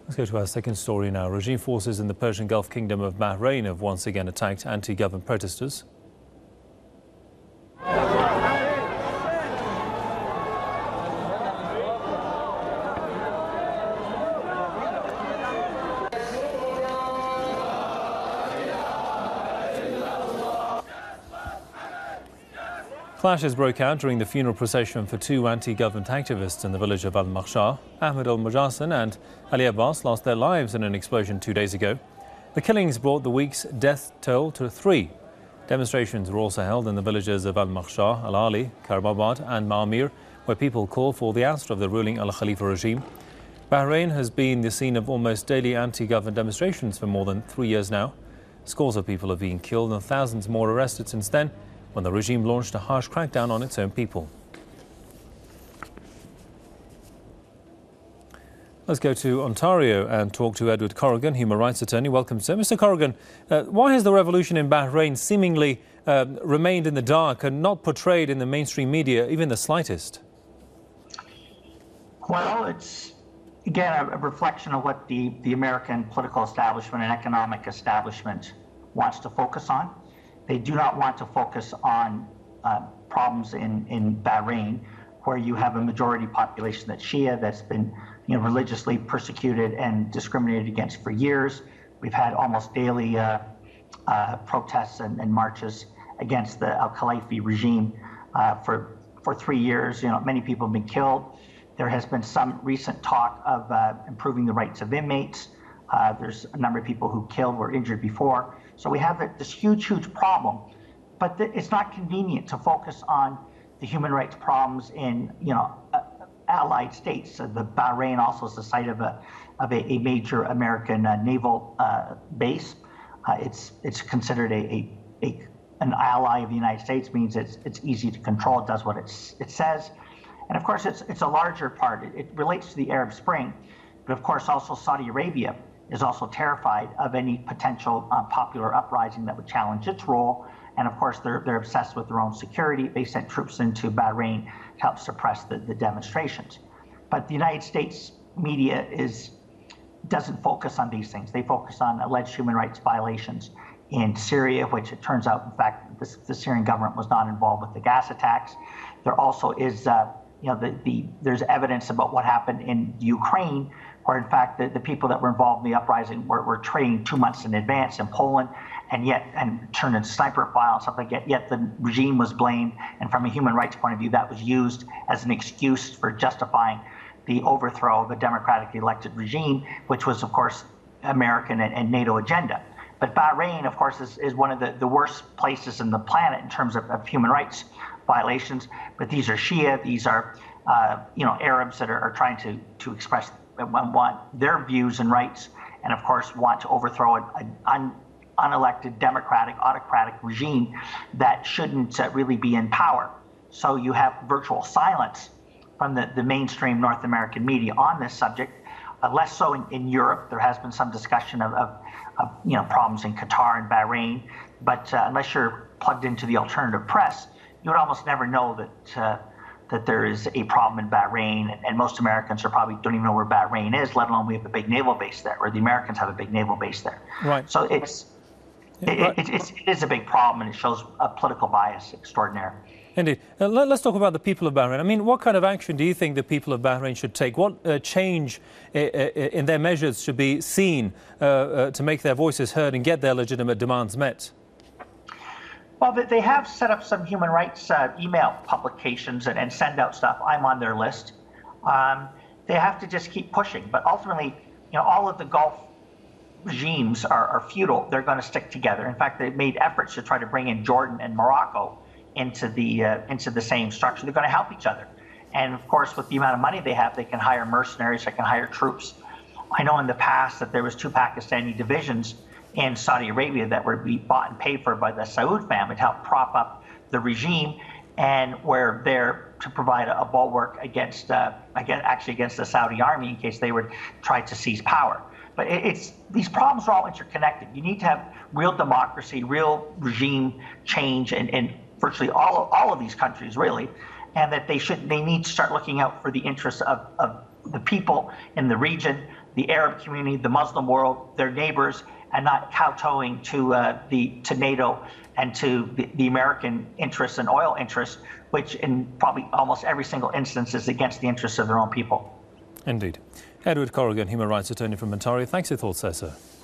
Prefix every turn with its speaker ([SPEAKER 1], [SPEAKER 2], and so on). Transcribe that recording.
[SPEAKER 1] Let's go to our second story now. Regime forces in the Persian Gulf Kingdom of Bahrain have once again attacked anti-government protesters. Clashes broke out during the funeral procession for two anti-government activists in the village of Al-Makhsha. Ahmed Al-Mujasin and Ali Abbas lost their lives in an explosion 2 days ago. The killings brought the week's death toll to 3. Demonstrations were also held in the villages of Al-Makhsha, Al-Ali, Karbabad and Ma'amir, where people call for the ouster of the ruling Al-Khalifa regime. Bahrain has been the scene of almost daily anti-government demonstrations for more than 3 years now. Scores of people have been killed and thousands more arrested since then, when the regime launched a harsh crackdown on its own people. Let's go to Ontario and talk to Edward Corrigan, human rights attorney. Welcome, sir. Mr. Corrigan, why has the revolution in Bahrain seemingly remained in the dark and not portrayed in the mainstream media even the slightest?
[SPEAKER 2] Well, it's, again, a reflection of what the American political establishment and economic establishment wants to focus on. They do not want to focus on problems in Bahrain, where you have a majority population that's Shia, that's been religiously persecuted and discriminated against for years. We've had almost daily protests and marches against the Al-Khalifa regime for 3 years. Many people have been killed. There has been some recent talk of improving the rights of inmates. There's a number of people who killed were injured before. So we have this huge problem, but it's not convenient to focus on the human rights problems in, allied states. The Bahrain also is the site of a major American naval base. It's considered an ally of the United States, means it's easy to control. It does what it says, and of course it's a larger part. It relates to the Arab Spring, but of course also Saudi Arabia is also terrified of any potential popular uprising that would challenge its role. And of course, they're obsessed with their own security. They sent troops into Bahrain to help suppress the demonstrations. But the United States media doesn't focus on these things. They focus on alleged human rights violations in Syria, which it turns out, in fact, the Syrian government was not involved with the gas attacks. There also is, there's evidence about what happened in Ukraine, where in fact the people that were involved in the uprising were trained 2 months in advance in Poland, and turned into sniper file and stuff like that. Yet the regime was blamed, and from a human rights point of view, that was used as an excuse for justifying the overthrow of a democratically elected regime, which was, of course, American and NATO agenda. But Bahrain, of course, is one of the worst places in the planet in terms of human rights violations. But these are Shia, these are Arabs that are trying to express want their views and rights, and of course want to overthrow an unelected democratic autocratic regime that shouldn't really be in power. So you have virtual silence from the mainstream North American media on this subject. Less so in Europe. There has been some discussion of problems in Qatar and Bahrain, but unless you're plugged into the alternative press, you would almost never know that there is a problem in Bahrain, and most Americans probably don't even know where Bahrain is, let alone we have a big naval base there, or the Americans have a big naval base there.
[SPEAKER 1] Right.
[SPEAKER 2] So it is a big problem, and it shows a political bias extraordinaire.
[SPEAKER 1] Indeed. Let's talk about the people of Bahrain. I mean, what kind of action do you think the people of Bahrain should take? What change in their measures should be seen to make their voices heard and get their legitimate demands met?
[SPEAKER 2] Well, they have set up some human rights email publications and send out stuff. I'm on their list. They have to just keep pushing. But ultimately, all of the Gulf regimes are feudal. They're going to stick together. In fact, they've made efforts to try to bring in Jordan and Morocco into the same structure. They're going to help each other. And of course, with the amount of money they have, they can hire mercenaries, they can hire troops. I know in the past that there was 2 Pakistani divisions in Saudi Arabia that were bought and paid for by the Saud family to help prop up the regime, and were there to provide a bulwark against the Saudi army in case they would try to seize power. But these problems are all interconnected. You need to have real democracy, real regime change in virtually all of these countries, really, and that they need to start looking out for the interests of the people in the region, the Arab community, the Muslim world, their neighbors, and not kowtowing to NATO and to the American interests and oil interests, which in probably almost every single instance is against the interests of their own people.
[SPEAKER 1] Indeed. Edward Corrigan, human rights attorney from Ontario. Thanks for your thoughts, sir.